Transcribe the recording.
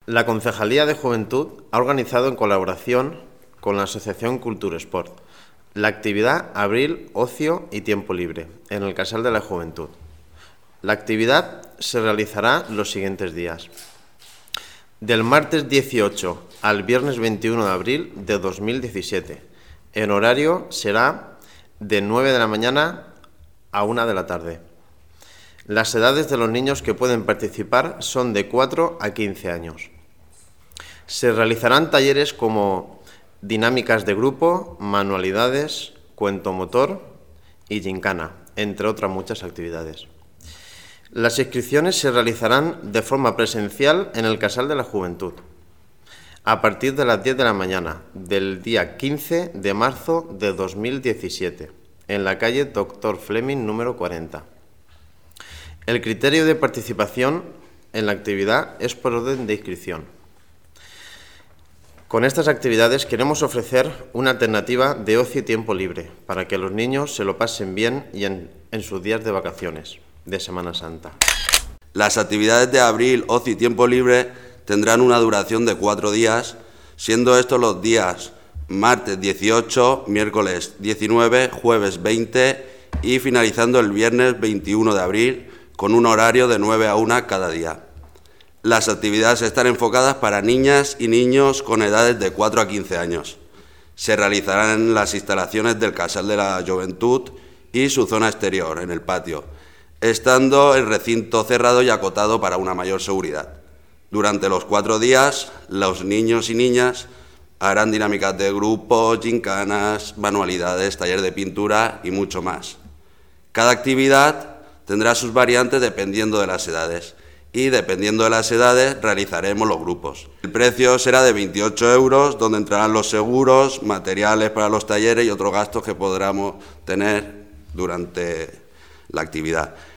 La Concejalía de Juventud ha organizado en colaboración con la Asociación Culturesport la actividad Abril, Ocio y Tiempo Libre en el Casal de la Juventud. La actividad se realizará los siguientes días: del martes 18 al viernes 21 de abril de 2017. En horario será de 9 de la mañana a 1 de la tarde. Las edades de los niños que pueden participar son de 4 a 15 años. Se realizarán talleres como dinámicas de grupo, manualidades, cuento motor y gincana, entre otras muchas actividades. Las inscripciones se realizarán de forma presencial en el Casal de la Juventud, a partir de las 10 de la mañana del día 15 de marzo de 2017, en la calle Dr. Fleming número 40. El criterio de participación en la actividad es por orden de inscripción. Con estas actividades queremos ofrecer una alternativa de ocio y tiempo libre para que los niños se lo pasen bien y en sus días de vacaciones de Semana Santa. Las actividades de Abril, Ocio y Tiempo Libre tendrán una duración de 4 días, siendo estos los días martes 18, miércoles 19, jueves 20 y finalizando el viernes 21 de abril con un horario de 9 a 1 cada día. Las actividades están enfocadas para niñas y niños con edades de 4 a 15 años. Se realizarán en las instalaciones del Casal de la Juventud y su zona exterior, en el patio, estando el recinto cerrado y acotado para una mayor seguridad. Durante los 4 días, los niños y niñas harán dinámicas de grupo, gincanas, manualidades, taller de pintura y mucho más. Cada actividad tendrá sus variantes dependiendo de las edades y dependiendo de las edades realizaremos los grupos. El precio será de 28 euros, donde entrarán los seguros, materiales para los talleres y otros gastos que podamos tener durante la actividad.